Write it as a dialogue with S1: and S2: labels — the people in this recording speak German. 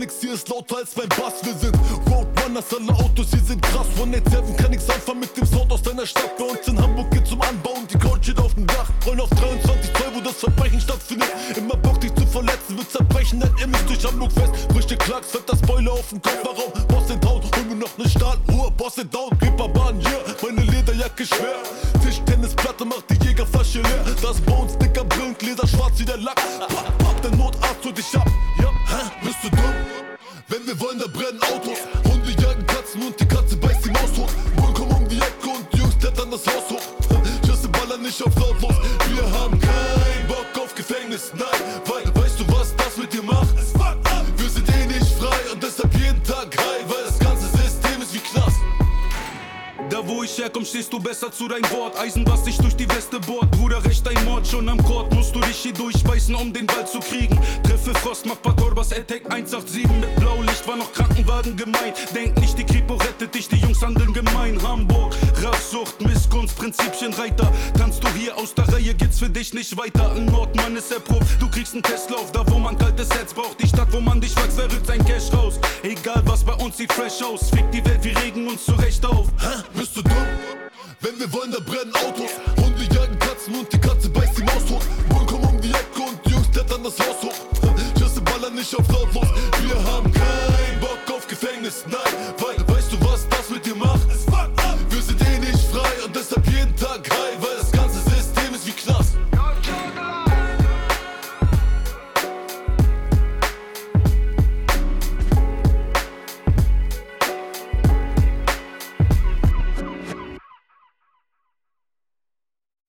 S1: Mix hier ist lauter als mein Bass. Wir sind Roadrunners, alle Autos hier sind krass. Von den Zerven kann nix anfangen mit dem Sound aus deiner Stadt. Bei uns in Hamburg geht's zum Anbauen, die Couch steht auf dem Dach. Rollen auf 23 Zoll, wo das Verbrechen stattfindet. Immer Bock dich zu verletzen, wird zerbrechen, dein Image durch Hamburg fest. Frische Klacks, fett das Spoiler auf dem Kofferraum. Boss in Town, hol mir noch ne Stahluhr. Boss in Down, Reeperbahn, yeah, meine Lederjacke schwer. Tischtennisplatte macht die Jägerflasche leer. Das Bones, dicker Brillengläser, schwarz wie der Lack. Papp, der Notarzt holt dich ab. Ja, hä, bist du dumm? Wenn wir wollen, da brennen Autos. Hunde jagen Katzen und die Katze beißt die Maus hoch. Bullen kommen um die Ecke und die Jungs klettern das Haus hoch. Schüsse ballern nicht auf lautlos. Wir haben keinen Bock auf Gefängnis, nein. Weil, weißt du, was das mit dir macht? Wir sind eh nicht frei und deshalb jeden Tag high. Weil das ganze System ist wie Knast.
S2: Da wo ich herkomm, stehst du besser zu dein Wort. Eisen, was dich durch die Weste bohrt. Bruder, recht ein Mord, schon am Court. Musst du dich hier durchbeißen, um den Ball zu kriegen. Treffe Frost, mach Patorbas, Attack 187 mit Blaulicht. War noch Krankenwagen gemein. Denk nicht, die Kripo rettet dich, die Jungs handeln gemein. Hamburg, Rachsucht, Missgunst, Prinzipienreiter. Tanzt du hier aus der Reihe, geht's für dich nicht weiter. Ein Nordmann ist erprobt, du kriegst einen Testlauf. Da wo man kaltes Herz braucht, die Stadt, wo man dich wächst, wer rückt sein Cash raus. Egal was, bei uns sieht fresh aus. Fick die Welt, wir regen uns zurecht auf.
S1: Hä? Bist du dumm? Wenn wir wollen, da brennen Autos. Hunde jagen Katzen und die Katze beißt die Maus hoch. Bullen kommen um die Ecke und die Jungs klettern das Haus hoch. Schüsse ballern nicht auf lautlos. Wir haben keinen Bock auf Gefängnis, nein.